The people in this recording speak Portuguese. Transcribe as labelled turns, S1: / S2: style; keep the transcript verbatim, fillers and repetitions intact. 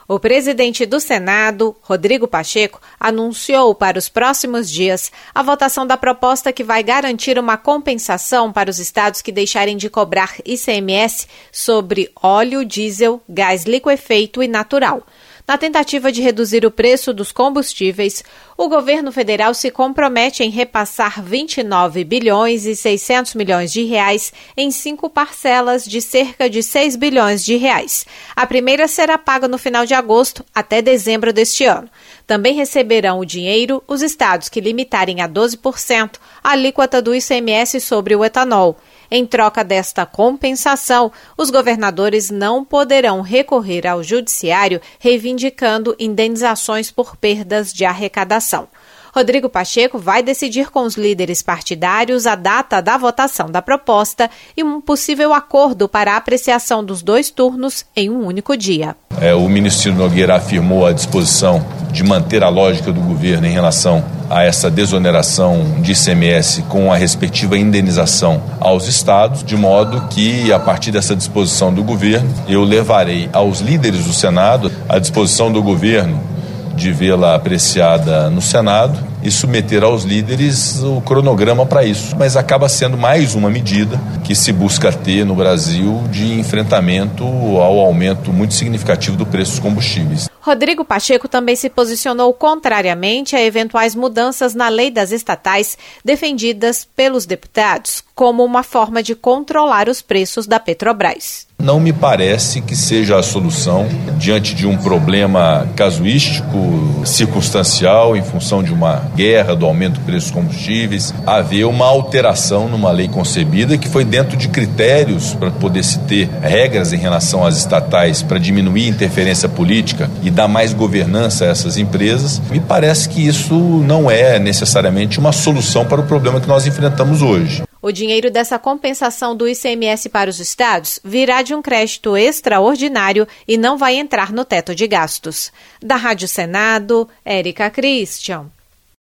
S1: O presidente do Senado, Rodrigo Pacheco, anunciou para os próximos dias a votação da proposta que vai garantir uma compensação para os estados que deixarem de cobrar I C M S sobre óleo, diesel, gás liquefeito e natural. Na tentativa de reduzir o preço dos combustíveis, o governo federal se compromete em repassar vinte e nove bilhões e seiscentos milhões de reais em cinco parcelas de cerca de seis bilhões de reais. A primeira será paga no final de agosto até dezembro deste ano. Também receberão o dinheiro os estados que limitarem a doze por cento a alíquota do I C M S sobre o etanol. Em troca desta compensação, os governadores não poderão recorrer ao judiciário reivindicando indenizações por perdas de arrecadação. Rodrigo Pacheco vai decidir com os líderes partidários a data da votação da proposta e um possível acordo para a apreciação dos dois turnos em um único dia.
S2: É, o ministro Ciro Nogueira afirmou a disposição de manter a lógica do governo em relação a essa desoneração de I C M S com a respectiva indenização aos estados, de modo que, a partir dessa disposição do governo, eu levarei aos líderes do Senado a disposição do governo de vê-la apreciada no Senado e submeter aos líderes o cronograma para isso. Mas acaba sendo mais uma medida que se busca ter no Brasil de enfrentamento ao aumento muito significativo do preço dos combustíveis.
S1: Rodrigo Pacheco também se posicionou contrariamente a eventuais mudanças na lei das estatais defendidas pelos deputados como uma forma de controlar os preços da Petrobras.
S2: Não me parece que seja a solução diante de um problema casuístico, circunstancial, em função de uma guerra, do aumento do preço dos combustíveis, haver uma alteração numa lei concebida que foi dentro de critérios para poder se ter regras em relação às estatais para diminuir a interferência política e dar mais governança a essas empresas. Me parece que isso não é necessariamente uma solução para o problema que nós enfrentamos hoje.
S1: O dinheiro dessa compensação do I C M S para os estados virá de um crédito extraordinário e não vai entrar no teto de gastos. Da Rádio Senado, Érica Christian.